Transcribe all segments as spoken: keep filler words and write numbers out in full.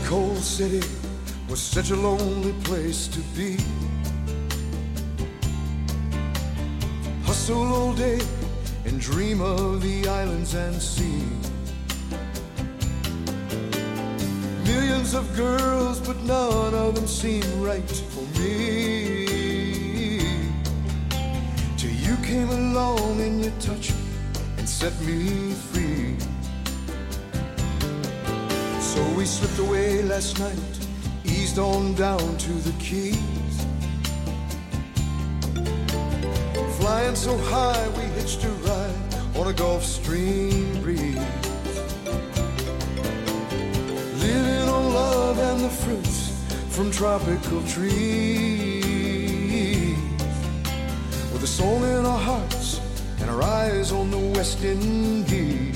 cold city was such a lonely place to be. Hustle all day and dream of the islands and sea. Millions of girls, but none of them seem right for me. Till you came along and you touched me and set me free. So we slipped away last night, eased on down to the Keys. Flying so high we hitched a ride on a Gulf Stream breeze. Living on love and the fruits from tropical trees. With a song in our hearts and our eyes on the West Indies.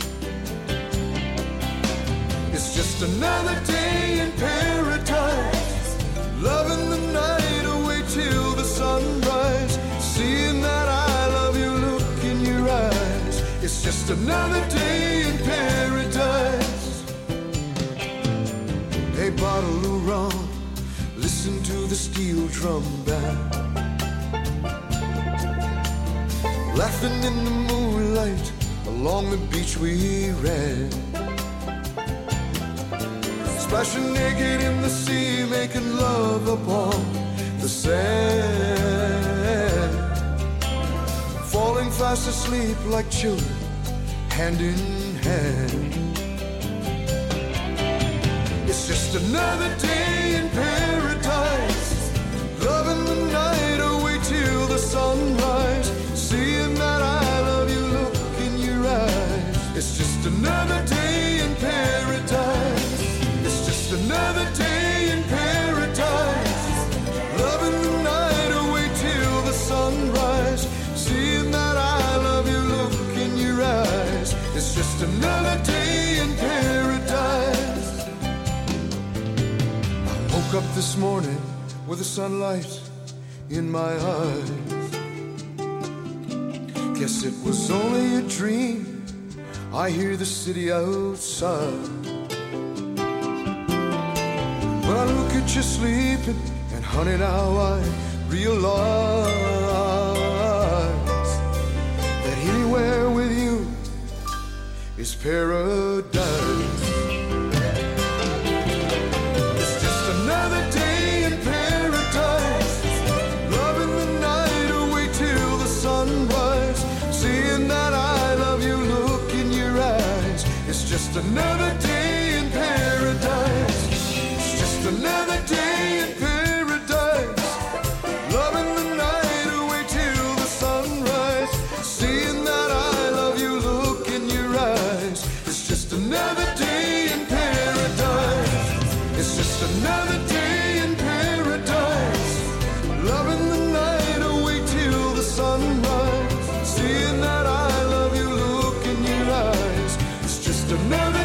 It's just another day in paradise, loving the night away till the sunrise. Seeing that I love you look in your eyes. It's just another day in paradise. A bottle of rum, listen to the steel drum band. Laughing in the moonlight, along the beach we ran. Splashing naked in the sea, making love upon the sand. Falling fast asleep like children, hand in hand. It's just another day in paradise, loving the night away till the sunrise. Seeing that I love you look in your eyes. It's just another day in paradise. It's just another day in paradise, loving the night away till the sunrise. Seeing that I love you look in your eyes. It's just another day in paradise. I woke up this morning with the sunlight in my eyes. Guess it was only a dream. I hear the city outside. When I look at you sleeping, and honey, now I realize that anywhere with you is paradise. It's just another day in paradise, loving the night away till the sunrise. Seeing that I love you look in your eyes. It's just another day in paradise. It's just another day in paradise, loving the night away till the sunrise. Seeing that I love you look in your eyes. It's just another day in paradise. It's just another day in paradise, loving the night away till the sunrise. Seeing that I love you look in your eyes. It's just another